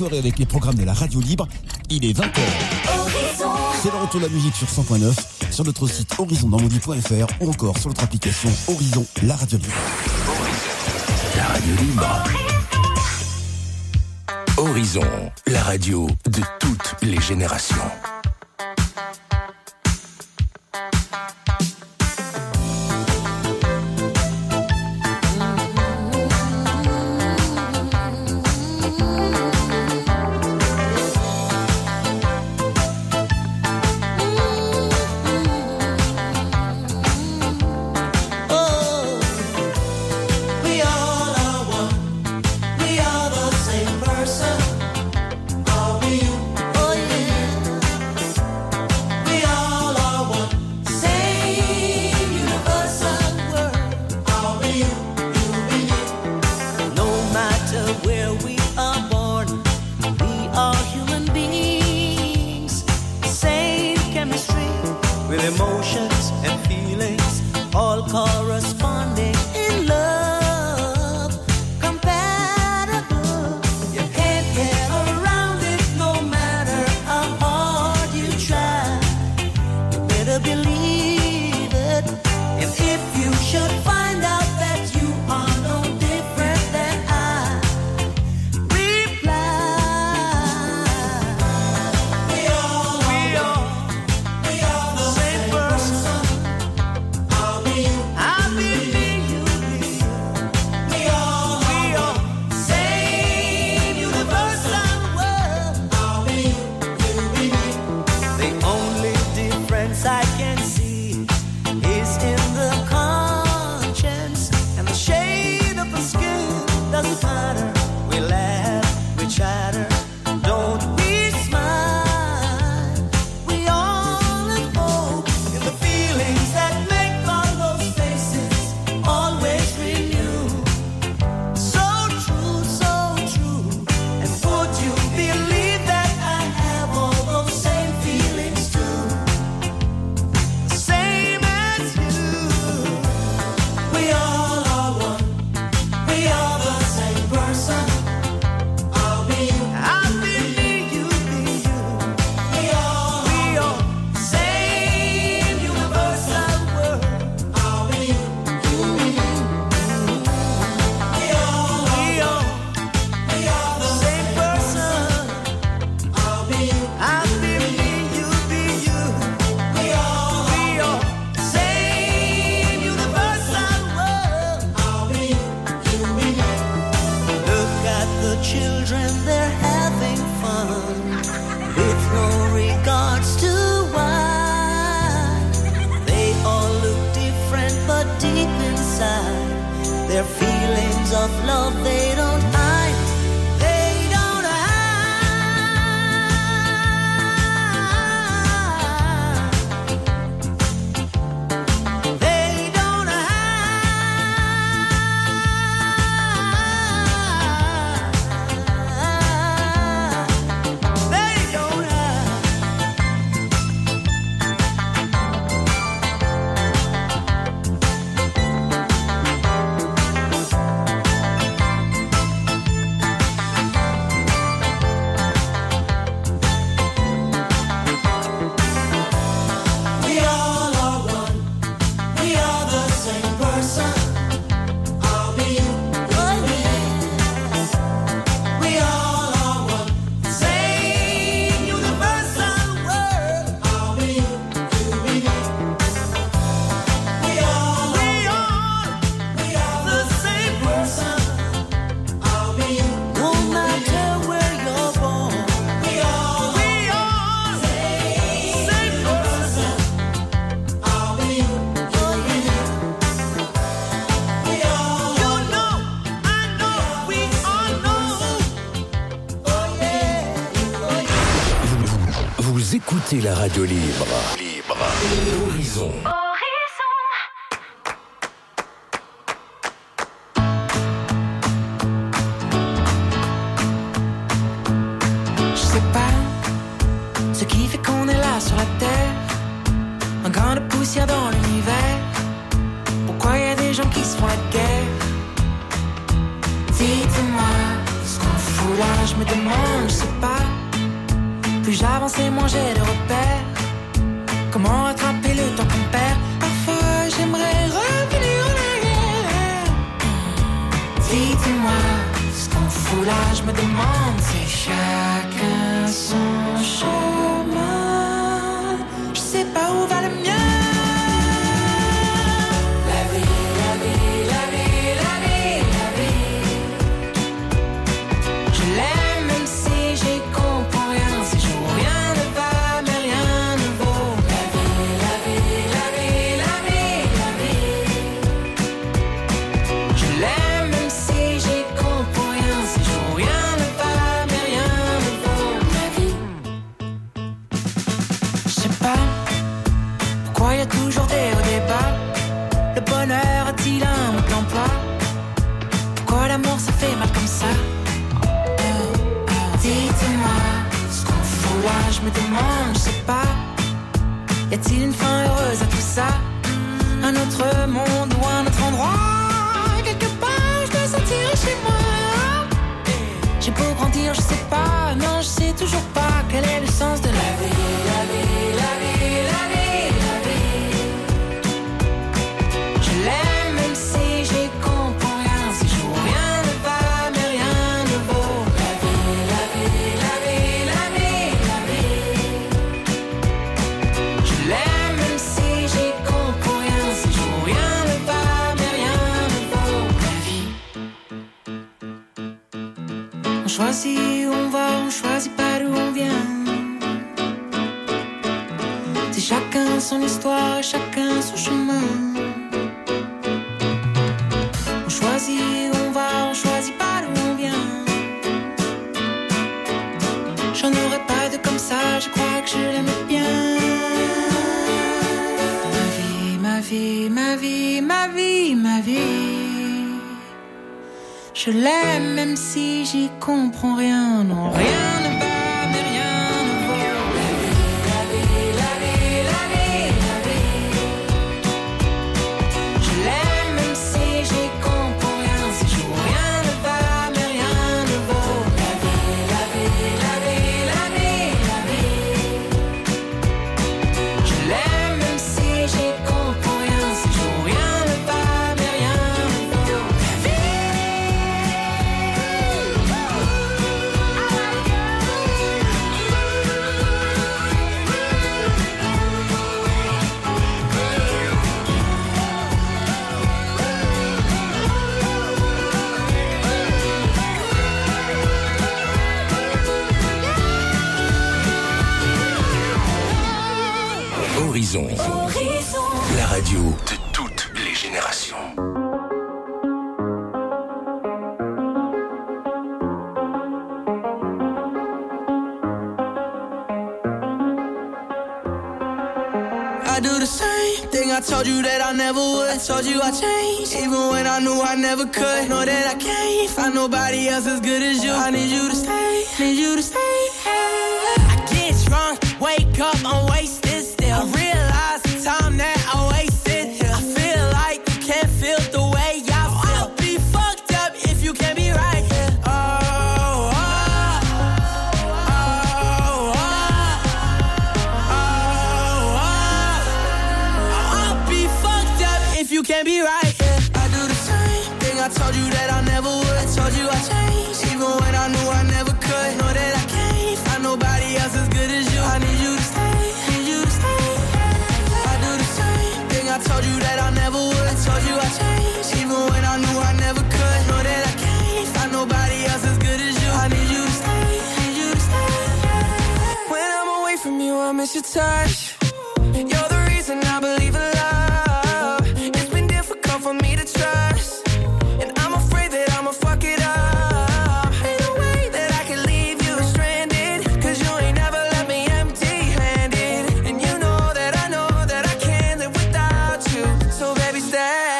soirée avec les programmes de la radio libre. Il est 20h. C'est le retour de la musique sur 100.9, sur notre site horizondanmodi.fr ou encore sur notre application Horizon, la radio libre. La radio libre. Horizon, la radio de toutes les générations. Écoutez la radio libre. Horizon. Je sais pas ce qui fait qu'on est là sur la terre, un grain de poussière dans l'univers. Pourquoi y a des gens qui se font la guerre? Dites-moi ce qu'on fout là, je me demande, je sais Plus j'avance et moins j'ai de repères. Comment rattraper le temps qu'on perd? Parfois j'aimerais revenir en arrière. Dites-moi ce qu'on fout là, je me demande. C'est chacun son chemin. Je sais pas où va le mien. Toujours des hauts débats. Le bonheur a-t-il un mode d'emploi? Pourquoi l'amour ça fait mal comme ça? Dites-moi ce qu'on fout là, je me demande, je sais pas. Y a-t-il une fin heureuse à tout ça? Un autre monde ou un autre endroit? Quelque part je me sentirai chez moi. J'ai beau grandir, je sais pas. Non, je sais toujours pas quel est le sens de la vie. La vie, la vie, la vie. Même si j'y comprends rien, si je vois rien ne va, mais rien ne vaut. La vie, la vie, la vie, la vie, la vie. Je l'aime même si j'y comprends rien, si je vois rien ne va, mais rien ne vaut. La vie. On choisit où on va, on choisit pas d'où on vient. C'est chacun son histoire, chacun son chemin. On choisit où on va, on choisit pas d'où on vient. J'en aurais pas de comme ça, je crois que je l'aime bien. Ma vie, ma vie, ma vie, ma vie, ma vie. Je l'aime même si j'y comprends rien. Non, rien ne va, mais rien ne vaut. La vie, la vie, la vie, la vie, la vie. Je l'aime même si j'y comprends rien. Si je vois rien ne va, mais rien ne vaut. La vie, la vie, la vie, la vie, la vie. Je l'aime même si j'y comprends rien. Si je vois rien ne va, mais rien ne vaut. La vie. Horizon. La radio de toutes les générations. I do the same thing I told you that I never would. I told you I changed, even when I knew I never could. Know that I can't find nobody else as good as you. I need you to stay, need you to stay. I get drunk, wake up, I'm wasted still. I realize the time that I wasted here. I feel like you can't feel the way I feel. I'll be fucked up if you can't be right here. You can't be right, yeah. I do the same thing I told you that I never would. I told you I changed, even when I knew I never could. Know that I can't find nobody else as good as you. I need you to stay, need you to stay. I do the same thing I told you that I never would. I told you I changed, even when I knew I never could. Know that I can't find nobody else as good as you. I need you to stay, need you to stay. When I'm away from you, I miss your touch. You're the reason I believe in love. For me to trust, and I'm afraid that I'ma fuck it up. Ain't no way that I can leave you stranded, cause you ain't never left me empty-handed. And you know that I can't live without you. So baby, stay.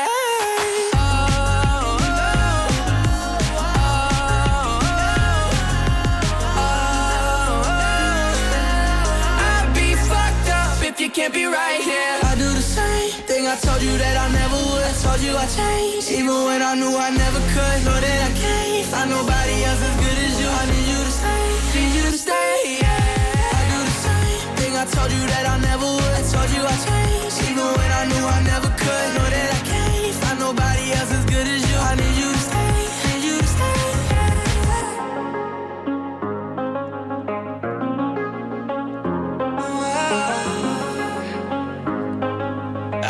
I'd be fucked up if you can't be right here. I do the same thing I told you that I never would. I told you I changed, even when I knew I never could. Know that I can't find nobody else as good as you. I need you to stay, need you to stay, yeah. I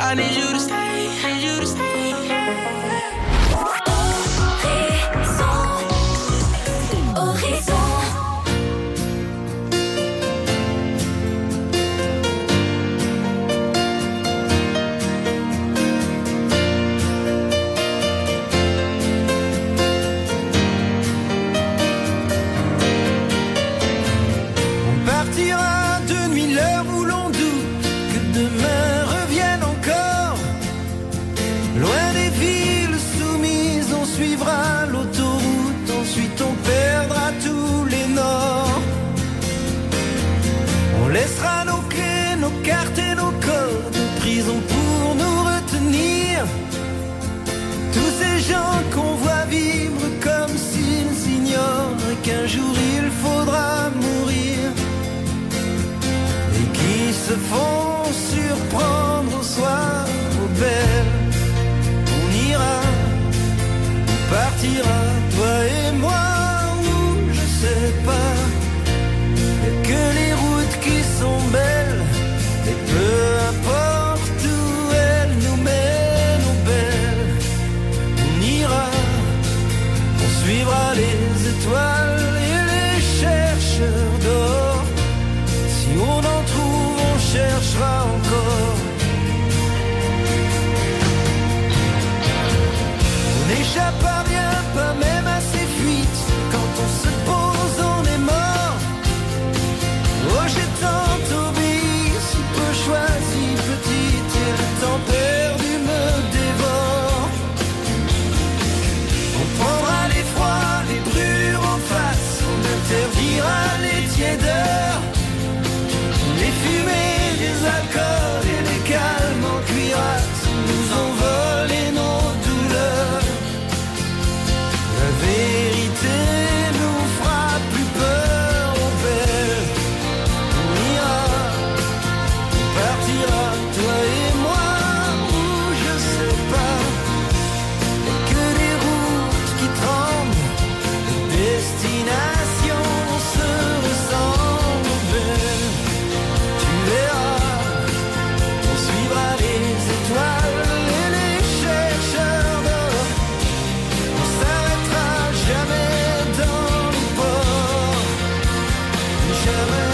I need you to stay, need you to stay. Laissera nos clés, nos cartes et nos codes en prison pour nous retenir. Tous ces gens qu'on voit vivre comme s'ils ignorent qu'un jour il faudra mourir. Et qui se font surprendre au soir aux belles. On ira, on partira, toi et moi, ou je sais pas. Y'a que les routes qui sont belles, et peu importe où elles nous mènent, nos belles. On ira, on suivra les étoiles et les chercheurs d'or. Si on en trouve, on cherchera encore. On n'échappe à rien, pas même à ces fuites. Quand on se pose, on est mort. Oh, j'ai tant obéi, si peu choisi, petite, et le temps perdu me dévore. On prendra les froids, les brûlures en face, on interdira les tiédeurs, les fumées, les alcools et les calmes en cuirasse nous ont volé nos douleurs. La vérité nous fera plus peur, oh belle. Toi et moi, ou je sais pas. Y'a que des routes qui tremblent, les destinations se ressemblent belle. Tu verras, on suivra les étoiles et les chercheurs d'or. On s'arrêtera jamais dans le port, jamais.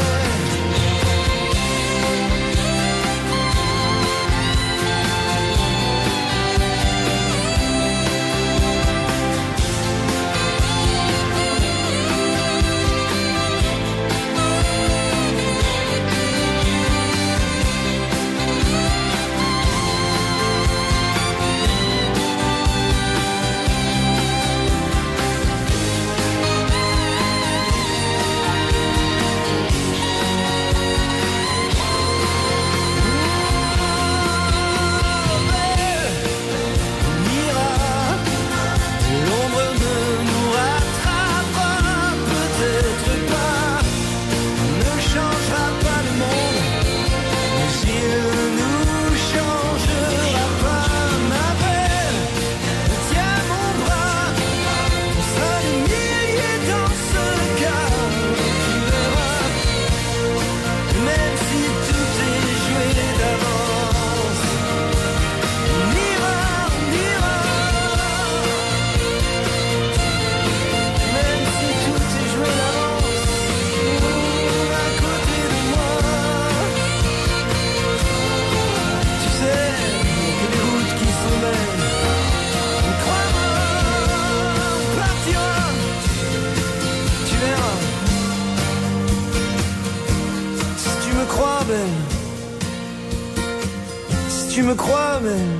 Si tu me crois belle,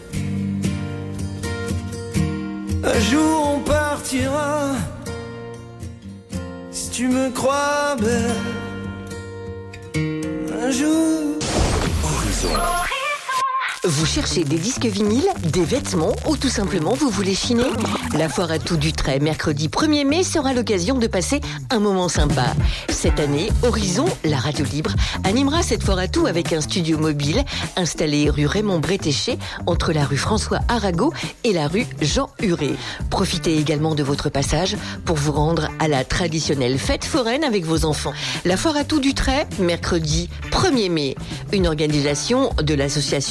un jour on partira. Si tu me crois belle, un jour. Horizon. Vous cherchez des disques vinyles, des vêtements ou tout simplement vous voulez chiner? La foire à tout du trait, mercredi 1er mai, sera l'occasion de passer un moment sympa. Cette année, Horizon, la radio libre, animera cette foire à tout avec un studio mobile installé rue Raymond Bretéché, entre la rue François Arago et la rue Jean Huré. Profitez également de votre passage pour vous rendre à la traditionnelle fête foraine avec vos enfants. La foire à tout du trait, mercredi 1er mai. Une organisation de l'association des jardins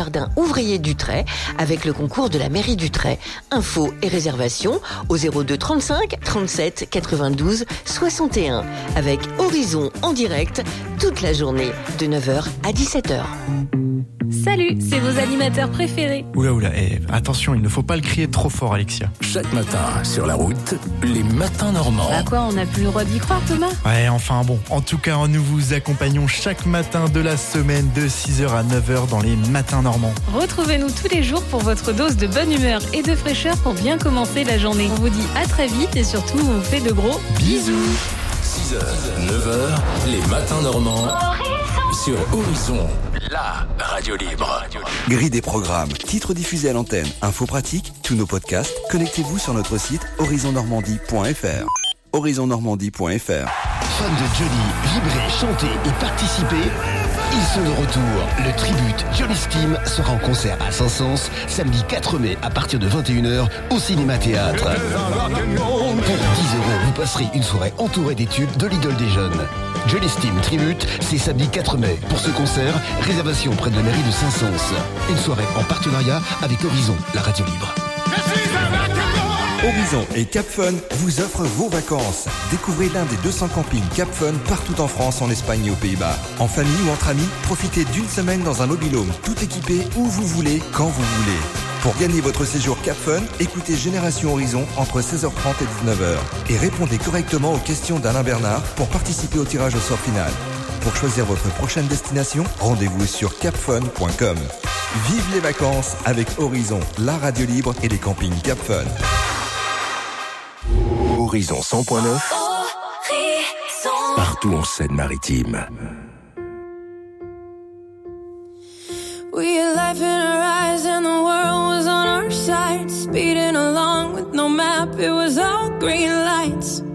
jardin ouvrier d'Utrecht avec le concours de la mairie d'Utrecht. Infos et réservations au 02 35 37 92 61 avec Horizon en direct toute la journée de 9h à 17h. Salut, c'est vos animateurs préférés. Oula, attention, il ne faut pas le crier trop fort, Alexia. Chaque matin, sur la route, les matins normands. Bah quoi, on n'a plus le droit d'y croire, Thomas? Ouais, enfin bon. En tout cas, nous vous accompagnons chaque matin de la semaine de 6h à 9h dans les matins normands. Retrouvez-nous tous les jours pour votre dose de bonne humeur et de fraîcheur pour bien commencer la journée. On vous dit à très vite et surtout, on vous fait de gros bisous. 6h, 9h, les matins normands. Sur Horizon, la radio libre. Grille des programmes, titres diffusés à l'antenne, infos pratiques, tous nos podcasts, connectez-vous sur notre site horizonnormandie.fr. horizonnormandie.fr. Fans de Johnny, vibrer, chanter et participer, ils sont de retour. Le Tribute Johnny Steam sera en concert à Saint-Saëns samedi 4 mai à partir de 21h au Cinéma Théâtre. Pour 10 €, vous passerez une soirée entourée des tubes de l'idole des jeunes. Johnny Steam Tribute, c'est samedi 4 mai. Pour ce concert, réservation près de la mairie de Saint-Saëns. Une soirée en partenariat avec Horizon, la radio libre. Horizon et Cap Fun vous offrent vos vacances. Découvrez l'un des 200 campings Cap Fun partout en France, en Espagne et aux Pays-Bas. En famille ou entre amis, profitez d'une semaine dans un mobil-home tout équipé où vous voulez, quand vous voulez. Pour gagner votre séjour Cap Fun, écoutez Génération Horizon entre 16h30 et 19h et répondez correctement aux questions d'Alain Bernard pour participer au tirage au sort final. Pour choisir votre prochaine destination, rendez-vous sur capfun.com. Vive les vacances avec Horizon, la radio libre et les campings Cap Fun. Horizon 100.9. Partout en Seine-Maritime. We had life in our eyes and the world was on our side. Speeding along with no map, it was all green lights.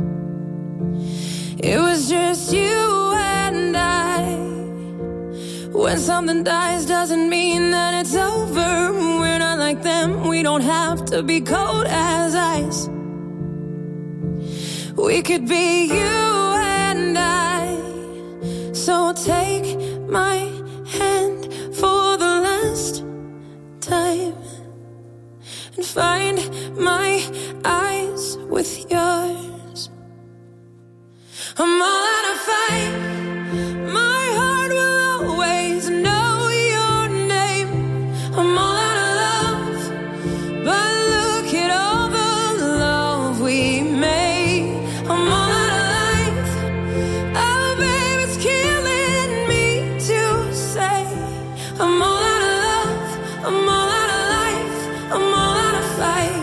It was just you and I. When something dies doesn't mean that it's over. We're not like them, we don't have to be cold as ice. We could be you and I. So take my hand for the last time and find my eyes with yours. I'm all out of fight. My heart will always know your name. I'm all out of love, but look at all the love we made. I'm all out of life. Oh, babe, it's killing me to say. I'm all out of love. I'm all out of life. I'm all out of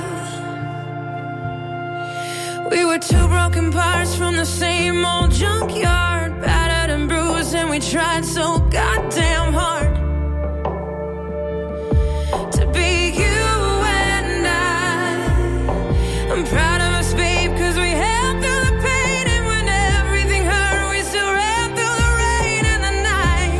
fight. We were two broken parts from the same old junkyard, battered and bruised, and we tried so goddamn hard to be you and I. I'm proud of us, babe, 'cause we held through the pain, and when everything hurt, we still ran through the rain and the night.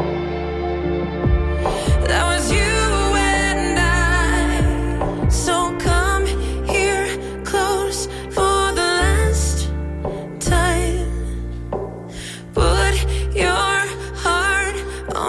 That was you and I. So come here close for the last time. Put your heart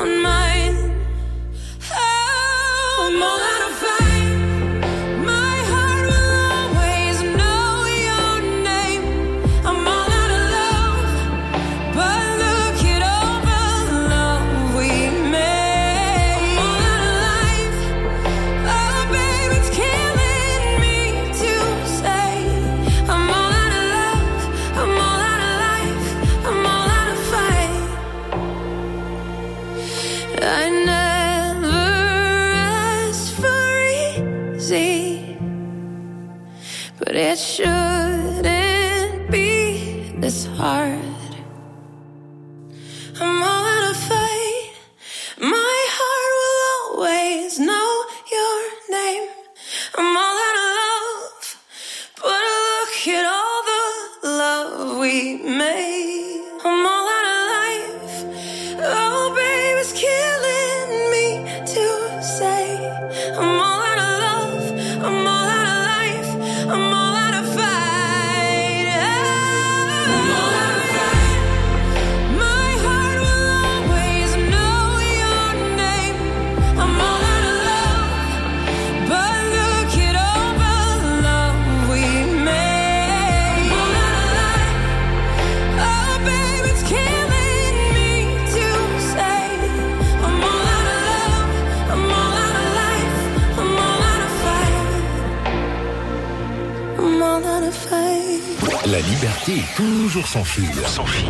liberté est toujours sans fil. Sans fil.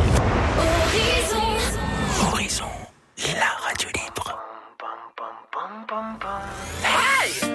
Horizon, la radio libre. Hey!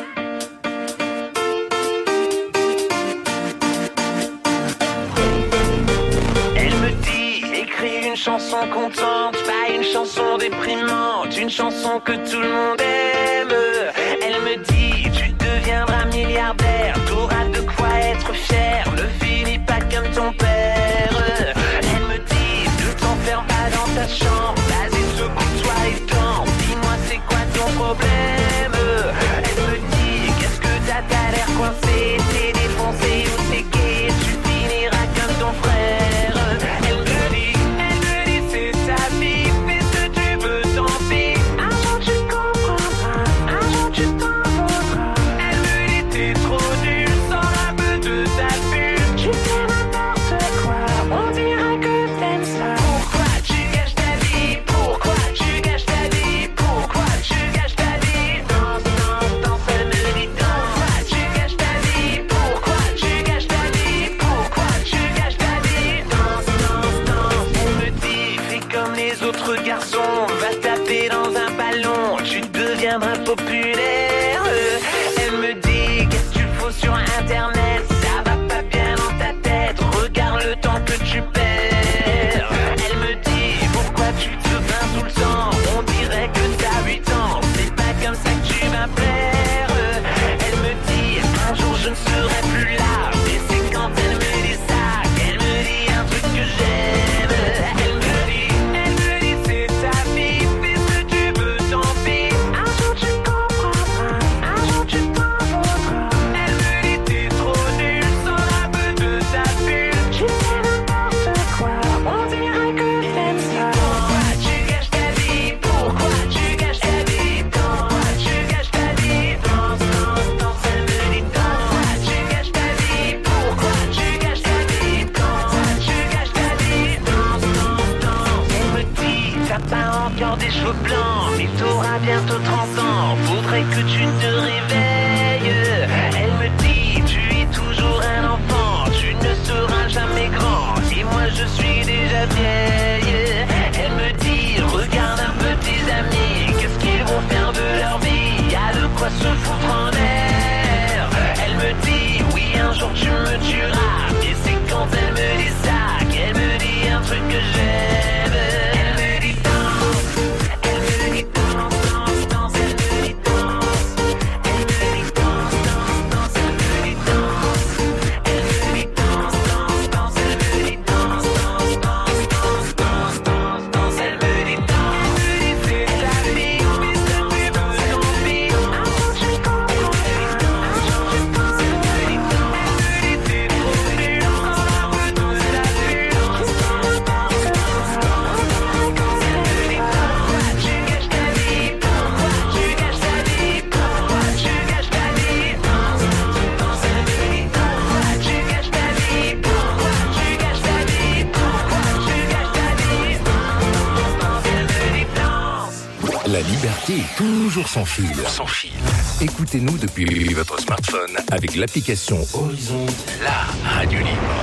Elle me dit, écris une chanson contente, pas une chanson déprimante, une chanson que tout le monde aime. Elle me dit, tu deviendras milliardaire, t'auras de quoi être fier, ne finis pas comme ton père. Elle me dit, ne t'enferme pas dans ta chambre, vas-y secoue-toi et danse, dis-moi c'est quoi ton problème. Elle me dit, qu'est-ce que t'as l'air coincé, t'es défoncé ou t'es gay, tu finiras comme ton frère. Elle me dit, c'est ta vie, fais ce que tu veux, tant pis. Un jour tu comprendras, un jour tu t'en voudras. Elle me dit, t'es trop nul, sors un peu de ta bulle. Tu fais n'importe quoi, on dirait que t'aimes ça. Pourquoi tu gâches ta vie? Pourquoi tu gâches ta vie? Pourquoi tu gâches ta vie? Danse, danse, danse, elle me dit danse. Pourquoi tu gâches ta vie? Pourquoi tu gâches ta vie? Pourquoi tu gâches ta vie? Danse, danse, danse. Elle me dit, fais comme les autres garçons, va taper dans un ballon, tu deviendras populaire. Elle me dit, qu'est-ce que tu fous sur internet? Ça va pas bien dans ta tête, regarde le temps que tu perds. Elle me dit, pourquoi tu te plains tout le temps? On dirait que t'as 8 ans, c'est pas comme ça que tu vas plaire. Elle me dit, un jour je ne serai plus là, mais c'est quand elle me dit ça qu'elle me dit un truc que j'aime. Elle me dit, c'est ta vie, fais ce que tu veux, tant pis. Un jour tu comprendras, un jour tu t'en voudras. Elle me dit, t'es trop nul, sors un peu de ta bulle. Tu fais n'importe quoi, on dirait que t'aimes ça. Pourquoi tu gâches ta vie? Pourquoi tu gâches ta vie? Pourquoi tu gâches ta vie? Danse, danse, danse, elle me dit danse. Pourquoi tu gâches ta vie? Pourquoi tu gâches ta vie? Pourquoi tu gâches ta vie? Danse, danse, danse. Elle me dit, t'as pas encore des cheveux blancs, mais t'auras bientôt 30 ans, faudrait que tu te réveilles. Elle me dit, tu es toujours un enfant, tu ne seras jamais grand, et moi je suis déjà vieille. Elle me dit, regarde un peu tes amis, qu'est-ce qu'ils vont faire de leur vie, y'a de quoi se foutre en l'air. Elle me dit, oui un jour tu me tueras, et c'est quand elle me dit ça qu'elle me dit un truc que j'aime. Elle me dit danse, elle me dit danse, danse, danse, elle me dit danse. Elle me dit danse, danse, danse, elle me dit danse. Elle me dit danse, danse, danse, elle me dit danse, danse, danse, danse, danse, danse, danse, elle me dit danse. Elle me dit c'est ta vie, fais ce que tu veux, tant pis. Un jour tu comprendras, un jour tu penses, elle me dit danse. Elle me dit t'es trop nul, sors un peu de ta bulle. Tu fais n'importe quoi, on dirait que elle me dit danse. Pourquoi tu gâches ta vie? Pourquoi tu gâches ta vie? Pourquoi tu gâches ta vie? Danse, danse, danse, elle me dit danse. Pourquoi tu gâches ta vie? Pourquoi tu gâches ta vie? Pourquoi tu gâches ta vie? Danse, danse, elle me dit danse. La liberté est toujours sans fil. Sans fil. Écoutez-nous depuis votre smartphone avec l'application Horizon, la radio libre.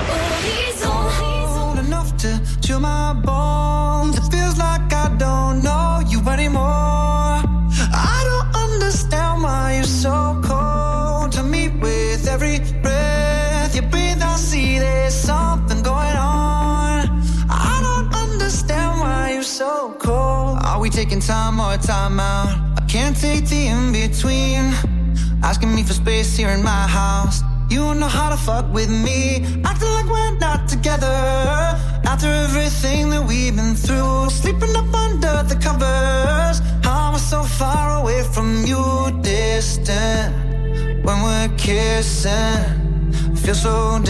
Cold enough to chill my bones. It feels like I don't know you anymore. I don't understand why you're so cold to me. With every breath you breathe, I see there's something going on. I don't understand why you're so cold. Are we taking time or time out? I can't take the in-between. Asking me for space here in my house. You don't know how to fuck with me. Acting like we're not together. After everything that we've been through. Sleeping up under the covers. How am I so far away from you? Distant. When we're kissing, feel so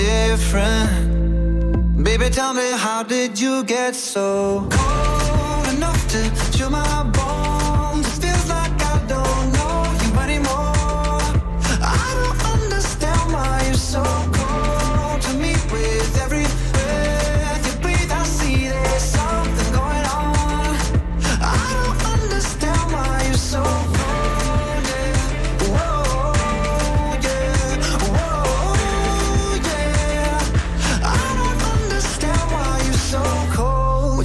different. Baby, tell me, how did you get so cold enough to chill my bones? It feels like I don't know you anymore. I don't understand why you're so cold to me. With every breath you breathe, I see there's something going on. I don't understand why you're so cold, yeah. Whoa, yeah. Whoa, yeah. I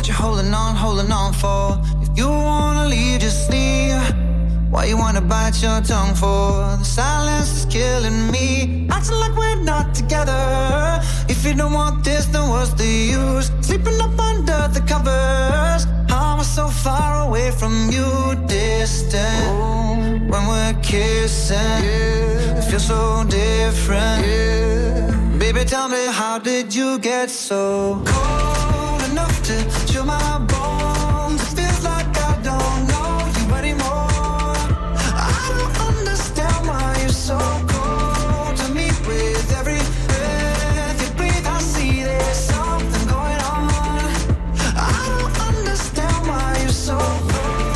what you're holding on for. If you wanna leave, just leave. Why you wanna bite your tongue for? The silence is killing me. Acting like we're not together. If you don't want this, then what's the use? Sleeping up under the covers. I'm so far away from you, distant. When we're kissing, it feels so different. Baby, tell me, how did you get so cold enough to chill my bones? It feels like I don't know you anymore. I don't understand why you're so cold to me. With every breath you breathe, I see there's something going on. I don't understand why you're so cold.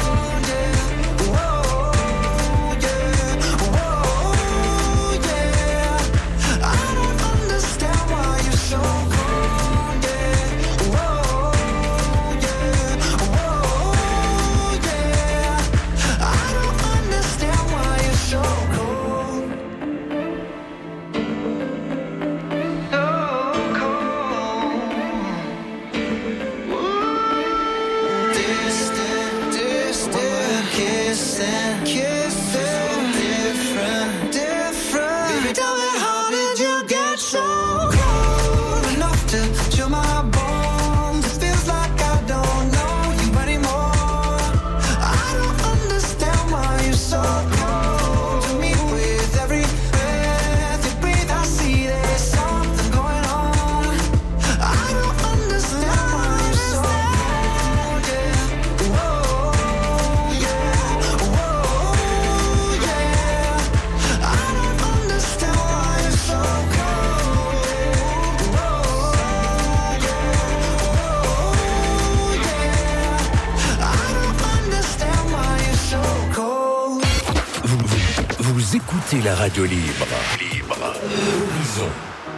Écoutez la radio libre. Horizon.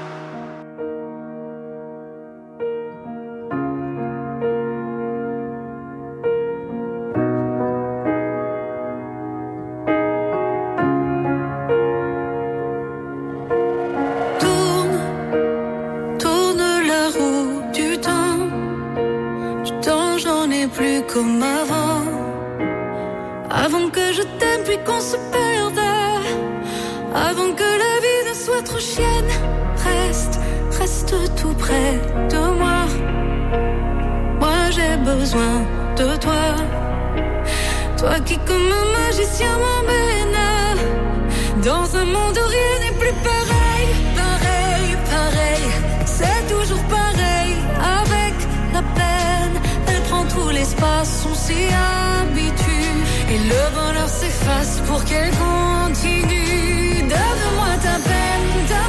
Tourne la roue du temps. Du temps, j'en ai plus comme avant. Avant que je t'aime puis qu'on se perde. Avant que la vie ne soit trop chienne, reste tout près de moi. Moi j'ai besoin de toi. Toi qui comme un magicien m'emmène dans un monde où rien n'est plus pareil. Pareil, c'est toujours pareil. Avec la peine, elle prend tout l'espace. On s'y habitue et le bonheur s'efface pour qu'elle continue. Donne-moi ta peine.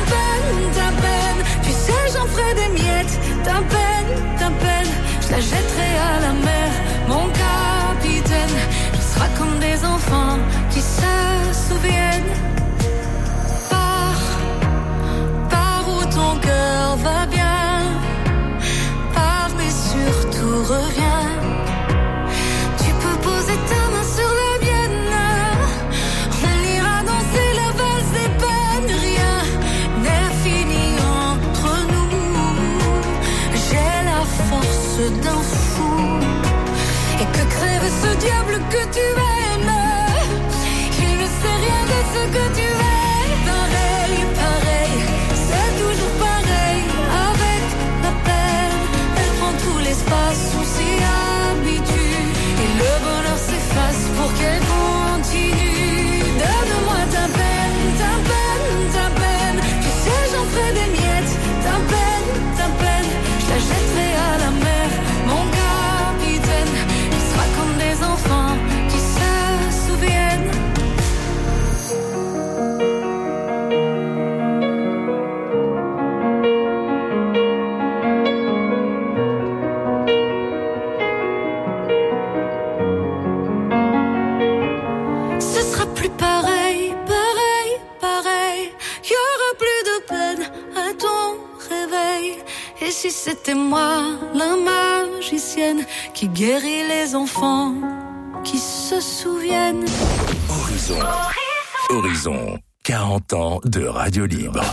Tu sais, j'en ferai des miettes. Ta peine, je la jetterai à la mer. Mon capitaine, on sera comme des enfants qui se souviennent. Pars où ton cœur va bien. Pars mais surtout reviens. Tu peux poser ta main sur la mienne. On ira danser la valse des peines. Rien n'est fini entre nous. J'ai la force d'un fou. Et que crève ce diable que tu aimes. Il ne sait rien de ce que tu es. Pareil, c'est toujours pareil. Avec la peine, elle prend tout l'espace. On s'y habitue et le bonheur s'efface pour qu'elle continue. Donne-moi ta peine. Tu sais, j'en ferai des miettes. Ta peine, je la jetterai à la mer. Mon capitaine, il sera comme des enfants qui se souviennent. Ce sera plus pareil. Y aura plus de peine à ton réveil. Et si c'était moi, la magicienne, qui guérit les enfants qui se souviennent. Horizon. 40 ans de radio libre.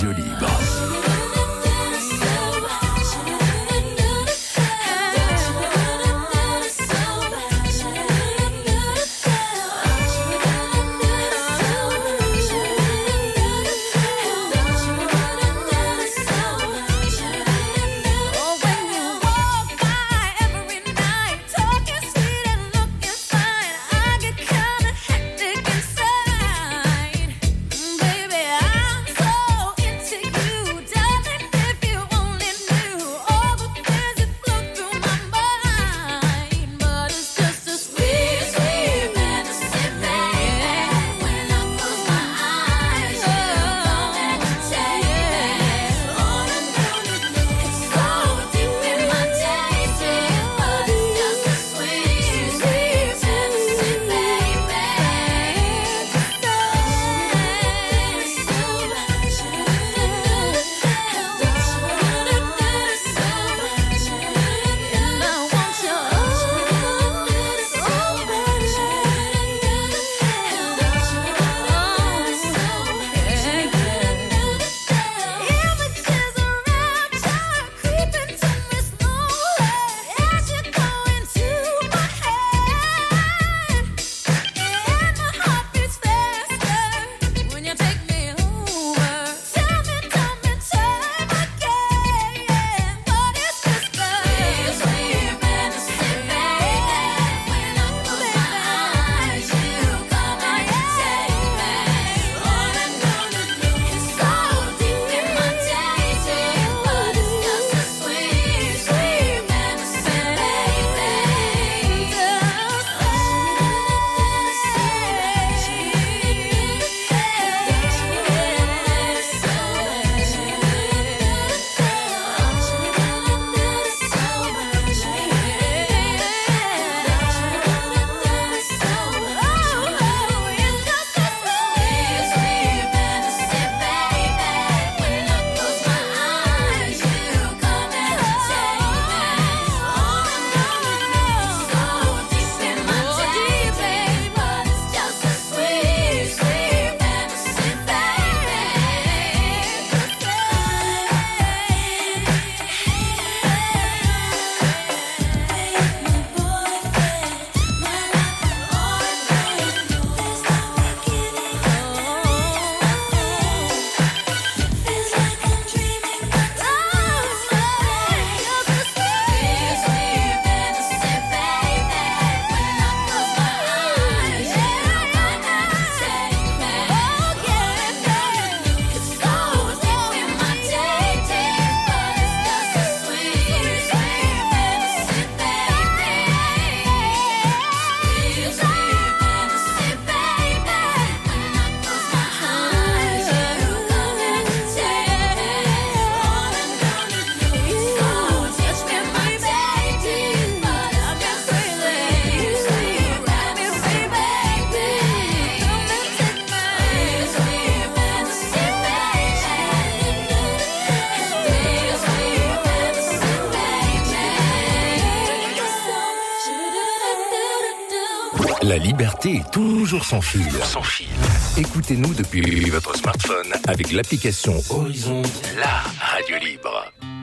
La liberté est toujours sans fil. Écoutez-nous depuis votre smartphone avec l'application Horizon, la radio libre.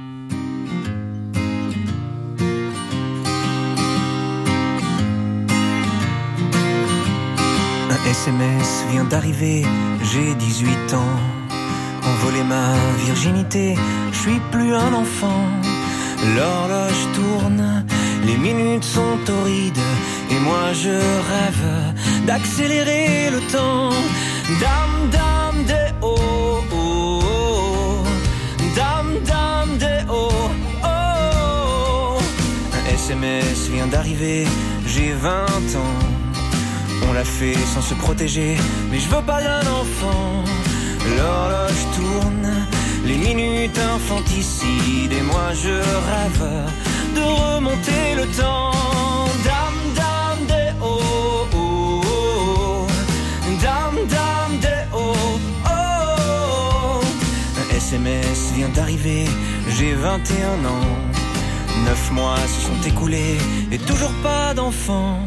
Un SMS vient d'arriver, j'ai 18 ans. On volait ma virginité, je suis plus un enfant. L'horloge tourne, les minutes sont torrides, et moi je rêve d'accélérer le temps. Dame, dame, des oh, oh, oh. Dame, dame, des oh, oh. Un SMS vient d'arriver, j'ai 20 ans. On l'a fait sans se protéger, mais je veux pas d'un enfant. L'horloge tourne, les minutes infanticides, et moi je rêve de remonter le temps. Dame, dame, des oh, oh, oh. Dame, dame, des oh, oh. Un SMS vient d'arriver, j'ai 21 ans. 9 mois se sont écoulés, et toujours pas d'enfant.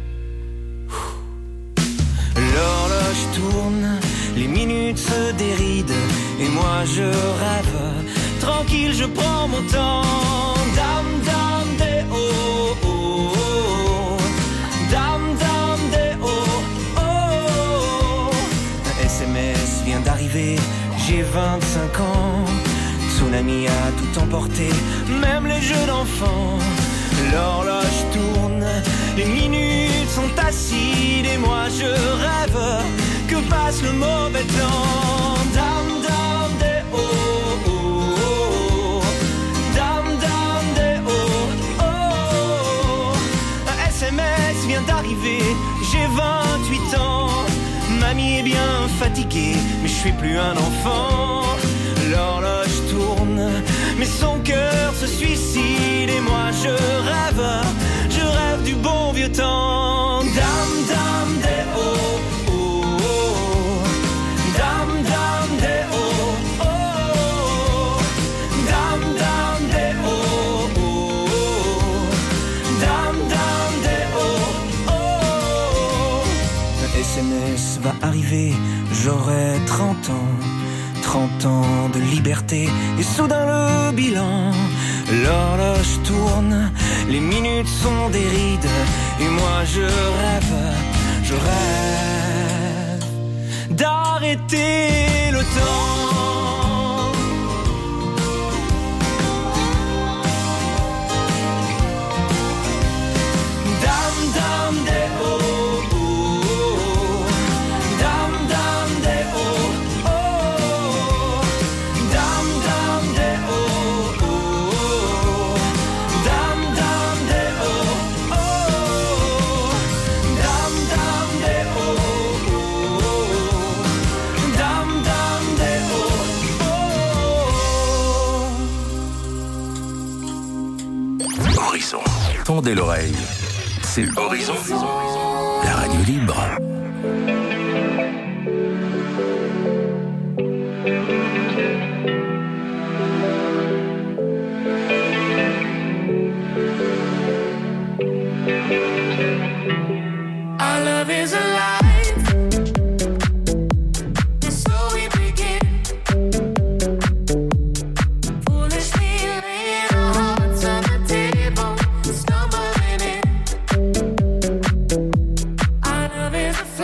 L'horloge tourne, les minutes se dérident, et moi je rêve, tranquille je prends mon temps. Dame, dame, des oh, oh, oh. Dame, dame, des oh, oh. Un SMS vient d'arriver, j'ai 25 ans. Tsunami a tout emporté, même les jeux d'enfants. L'horloge tourne, les minutes sont acides, et moi je rêve que passe le mauvais temps. Dame, dame, des oh, oh, oh. Dame, dame, des oh, oh. Un SMS vient d'arriver, j'ai 28 ans. Mamie est bien fatiguée, mais je suis plus un enfant. L'horloge tourne, mais son cœur se suicide, et moi je rêve du bon vieux temps. Dame, dame, des oh, oh, oh. Dame, dame, des oh, oh. Dame, dame, des oh, oh. Dame, dame, des oh, oh. Un SMS va arriver, j'aurai 30 ans. 30 ans de liberté, et soudain le bilan. L'horloge tourne, les minutes sont des rides, et moi je rêve d'arrêter le temps. Dame, dame, des oh, oh, oh. Dame, dame, des oh, oh. Dame, dame, des oh, oh. Dame, dame, des oh, oh. Dame, dame, des oh, oh. Dame, dame, des oh, oh. Horizon. Tendez l'oreille. C'est Horizon, la radio libre. Our love is alive, and so we begin. Foolishly laying our hearts on the table, stumbling in. Our love is a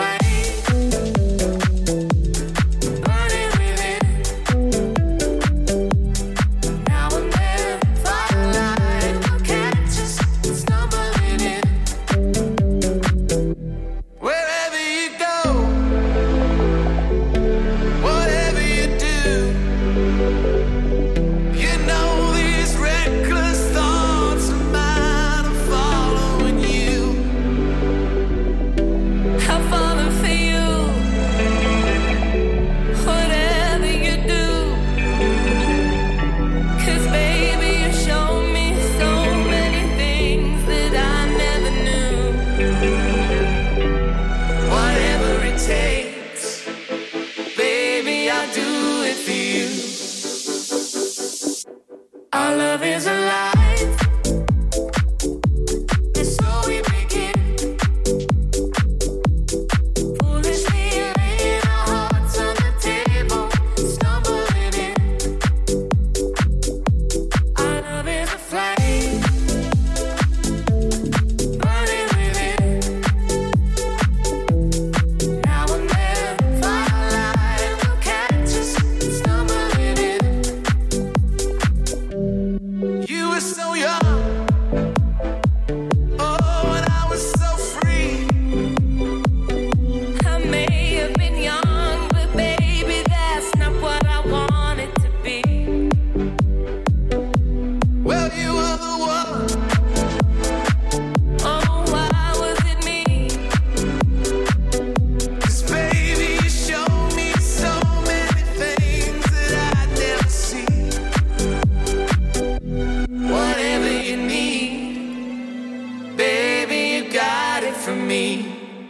for me.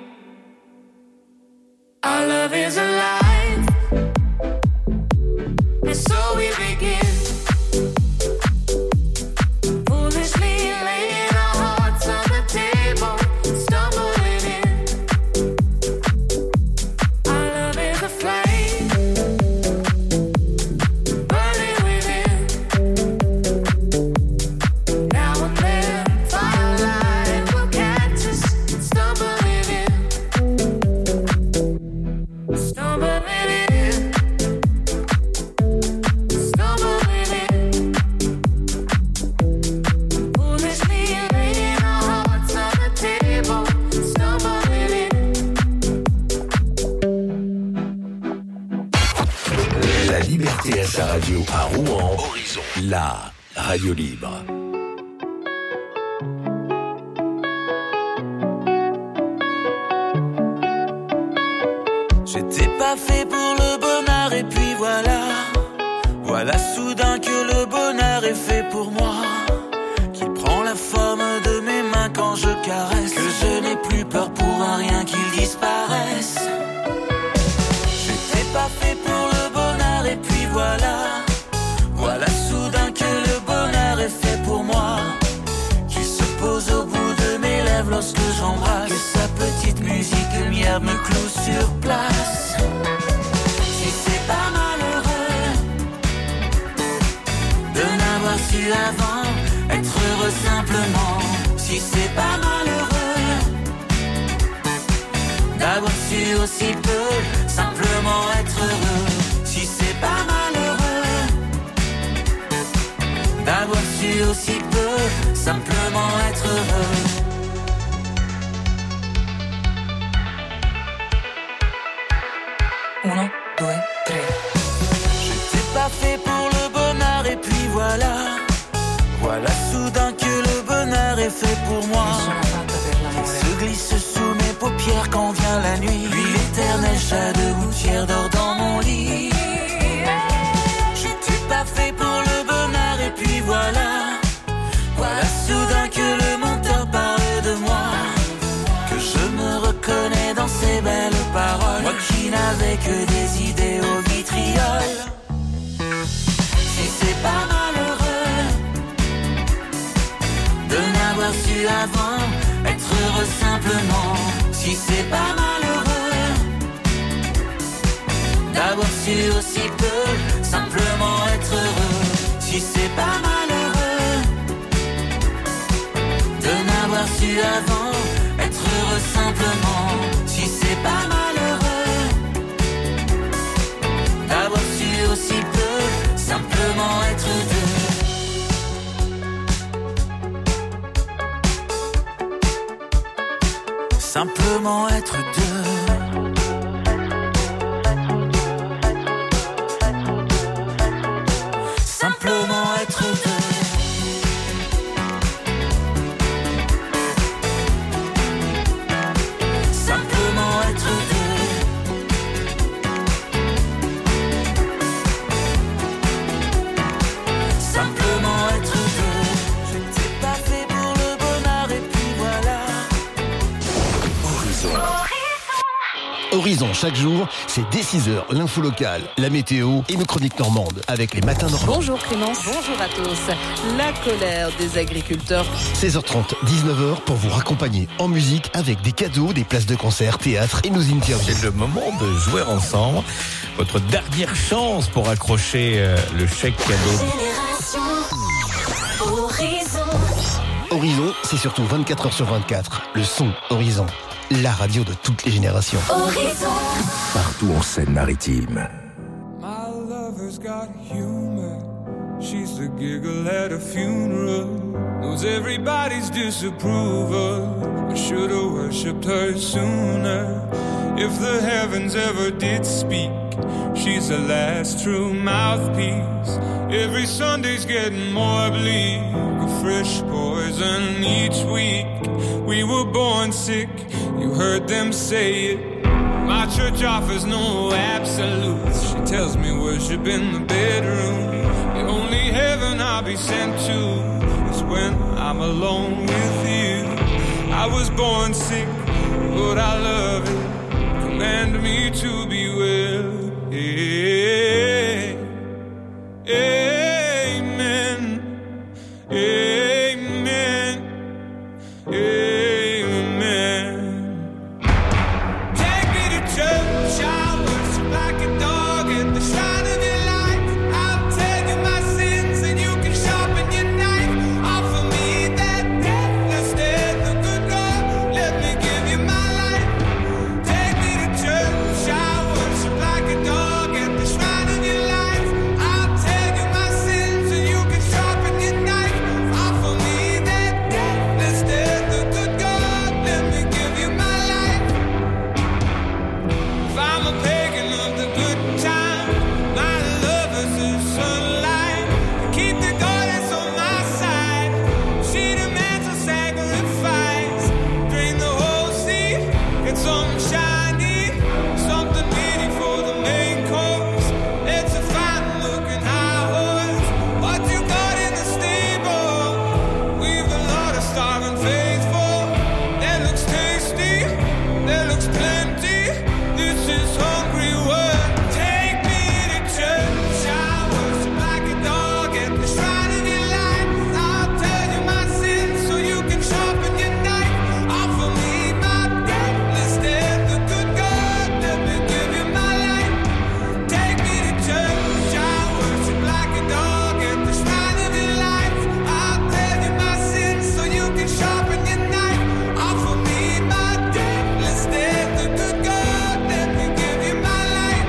Our love is alive, and so we begin. Foolishly laying our hearts on the table, stumbling in. Our love is a flame, burning within. Now and then, firelight will catch us, stumbling in. Stumbling in, stumbling in. Foolishly laying our hearts on the table, stumbling in. La liberté à sa radio à Rouen. Horizon. La radio libre. J'étais pas fait pour le bonheur et puis voilà. Voilà soudain que le bonheur est fait pour moi. Qu'il prend la forme de mes mains quand je caresse. Que je n'ai plus peur pour un rien qu'il disparaisse. J'étais pas fait pour le bonheur et puis voilà. Voilà soudain que le bonheur est fait pour moi. Qu'il se pose au bout de mes lèvres lorsque j'embrasse. Que sa petite musique lumière me cloue sur place. Si c'est pas malheureux de n'avoir su avant être heureux simplement. Si c'est pas malheureux d'avoir su aussi peu simplement être heureux. Si c'est pas malheureux d'avoir su aussi peu simplement être heureux. Uno, due, tre. J'étais pas fait pour le bonheur et puis voilà. Voilà soudain que le bonheur est fait pour moi. Il se glisse sous mes paupières quand vient la nuit. Puis l'éternel chat de gouttière dort dans mon lit. J'étais pas fait pour le bonheur et puis voilà. Voilà soudain que le monteur parle de moi. Que je me reconnais dans ces belles paroles. Moi qui n'avais que des idées au vitriol. Si c'est pas malheureux de n'avoir su avant être heureux simplement. Si c'est pas malheureux d'avoir su aussi peu simplement être heureux. Si c'est pas malheureux de n'avoir su avant être heureux simplement. Si c'est pas malheureux d'avoir su aussi peu simplement être deux. Simplement être deux. Simplement être deux. Simplement être deux. Simplement être deux. J'étais pas fait pour le bonheur et puis voilà. Horizon, chaque jour, c'est dès 6h, l'info locale, la météo et nos chroniques normandes avec les matins normands. Bonjour Clémence. Bonjour à tous. La colère des agriculteurs. 16h30, 19h pour vous raccompagner en musique avec des cadeaux, des places de concert, théâtre et nos interviews. C'est le moment de jouer ensemble. Votre dernière chance pour accrocher le chèque cadeau. Horizon, c'est surtout 24h sur 24. Le son Horizon, la radio de toutes les générations. Horizon. Partout en Seine-Maritime. My lover's got humor. She's the giggle at a funeral. Knows everybody's disapproval. I should've worshipped her sooner. If the heavens ever did speak, she's the last true mouthpiece. Every Sunday's getting more bleak, a fresh poison each week. We were born sick, you heard them say it. My church offers no absolutes. She tells me worship in the bedroom. The only heaven I'll be sent to is when I'm alone with you. I was born sick, but I love it. Command me to be well. Amen. Amen. Amen. Take me to church, I worship like a dog at the shrine of your light. I'll tell you my sins and you can sharpen your knife. Offer me that deathless death, the good God, let me give you my life. Take me to church, I worship like a dog at the shrine of your light. I'll tell you my sins and you can sharpen your knife. Offer me that deathless death, the good God, let me give you my life. If I'm a pagan of the good time, my love is the sunlight. Keep the goddess on my side. She demands a sacrifice. Drain the whole sea, get something shiny, something meaty for the main course. It's a fine-looking high horse. What you got in the stable? We've a lot of starving faithful. That looks tasty, that looks plenty. This is hungry work. Take me to church, I worship like a dog at the shrine of your light. I'll tell you my sins so you can sharpen your knife. Offer me my deathless death, the good God, let me give you my life. Take me to church, I worship like a dog at the shrine of your light. I'll tell you my sins so you can sharpen your knife. Offer me my deathless death, the good God, let me give you my life.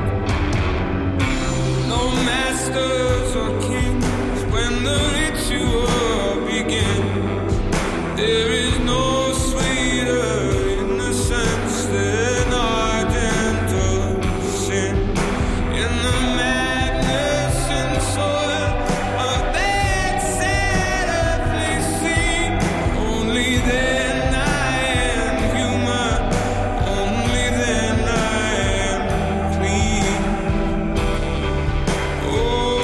No masters or kings when the ritual begins. There is no sweeter innocence than our gentle sin. In the madness and soil of that sad earthly scene, only then I am human, only then I am clean. Oh,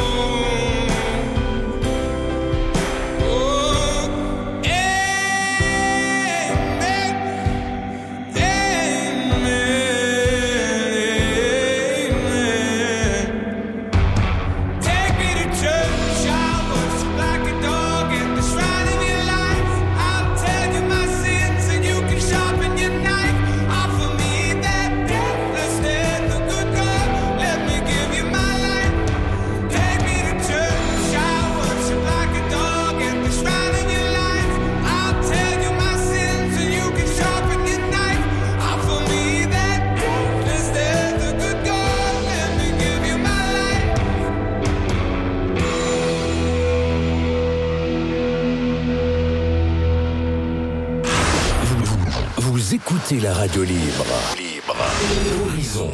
Écoutez la radio libre. Horizon.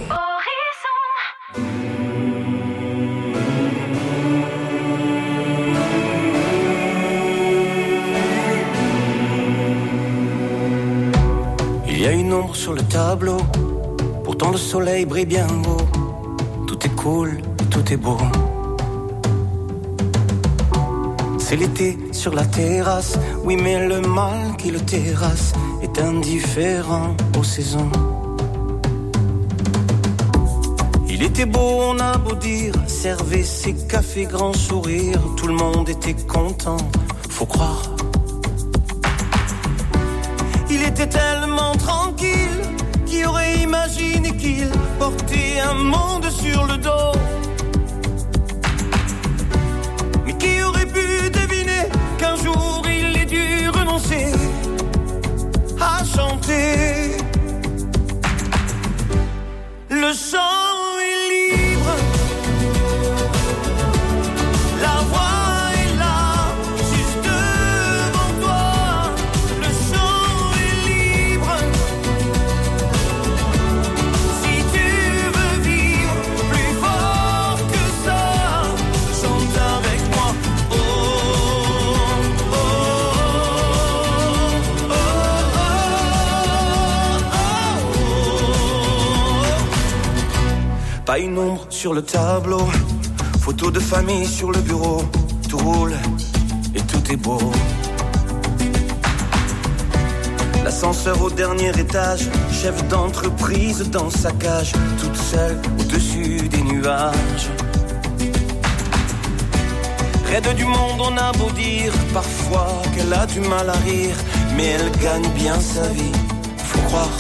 Il y a une ombre sur le tableau, pourtant le soleil brille bien haut. Tout est cool, tout est beau. C'est l'été sur la terrasse, oui mais le mal qui le terrasse est indifférent aux saisons. Il était beau, on a beau dire, servait ses cafés grand sourire, tout le monde était content, faut croire. Il était tellement tranquille, qui aurait imaginé qu'il portait un monde sur le dos. Mais qui aurait pu deviner qu'un jour il ait dû renoncer à chanter. Le chant est libre, la voix est là, juste devant toi. Le chant est libre, si tu veux vivre plus fort que ça, chante avec moi. Oh, oh, oh, oh, oh. Pas une ombre sur le tableau, photo de famille sur le bureau, tout roule et tout est beau. La Ascenseur au dernier étage, chef d'entreprise dans sa cage, toute seule au-dessus des nuages. Raide du monde, on a beau dire parfois qu'elle a du mal à rire, mais elle gagne bien sa vie, faut croire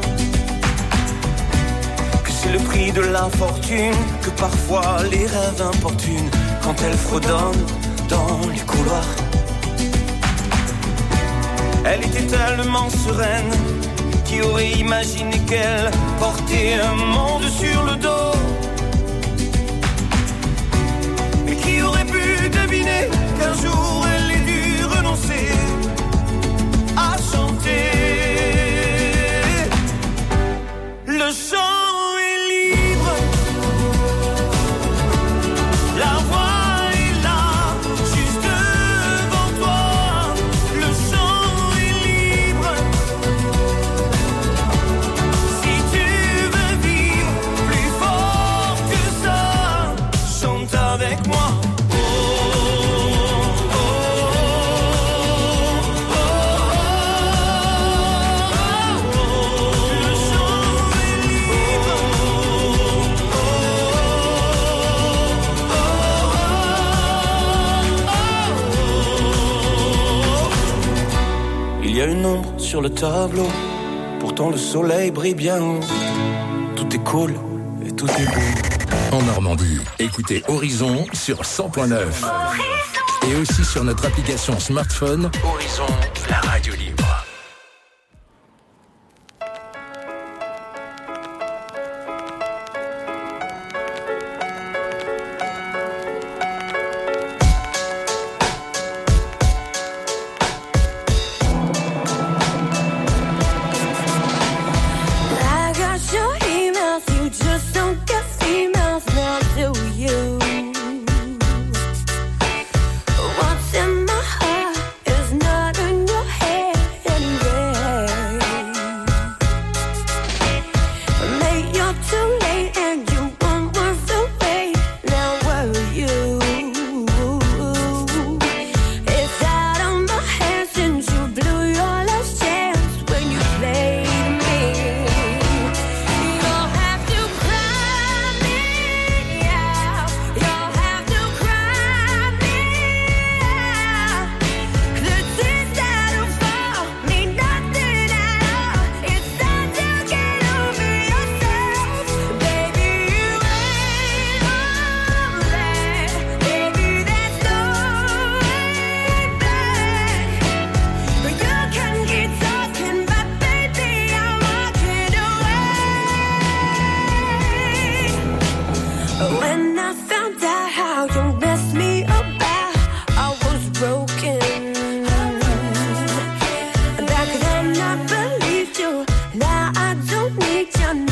que c'est le prix de la fortune, que parfois les rêves importunent quand elle fredonne dans les couloirs. Elle était tellement sereine, qui aurait imaginé qu'elle portait un monde sur le dos? Et qui aurait pu deviner qu'un jour elle ait dû renoncer à chanter? Le chant est libre, la voix est là, juste devant toi. Le chant est libre, si tu veux vivre plus fort que ça, chante avec moi. Il y a une ombre sur le tableau, pourtant le soleil brille bien haut. Tout est cool et tout est beau. En Normandie, écoutez Horizon sur 100.9. Et aussi sur notre application smartphone Horizon, la radio libre. I got your emails, you just don't get females now, do you? What's in my heart is not in your head, anyway. Mate, you're too late and you weren't worth the wait, now were you? It's out of my hands since you blew your last chance when you played me. You don't have to cry me out. You don't have to cry me out. The tears that'll fall mean nothing at all. It's time to get over yourself, baby. You ain't all that, baby. There's no way back. But you can keep talking, but baby, I'm walking away. When I found out how you messed me about, I was broken. Back then I believed you, now I don't need you